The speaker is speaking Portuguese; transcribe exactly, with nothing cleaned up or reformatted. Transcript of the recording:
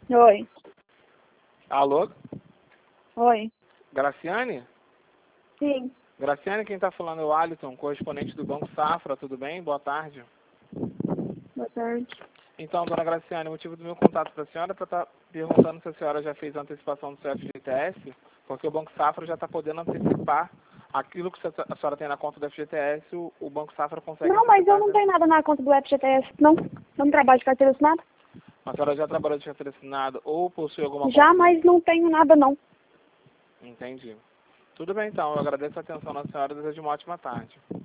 Oi. Alô? Oi. Graciane? Sim. Graciane, quem está falando é o Alisson, correspondente do Banco Safra, tudo bem? Boa tarde. Boa tarde. Então, dona Graciane, o motivo do meu contato para a senhora é para estar perguntando se a senhora já fez a antecipação do seu F G T S, porque o Banco Safra já está podendo antecipar aquilo que a senhora tem na conta do F G T S, o, o Banco Safra consegue Não, mas eu antecipar. não tenho nada na conta do F G T S, não. Eu não trabalho de carteira assinada. A senhora já trabalhou de carteira assinada ou possui alguma Já, conta? mas não tenho nada, não. Entendi. Tudo bem, então. Eu agradeço a atenção da senhora e desejo uma ótima tarde.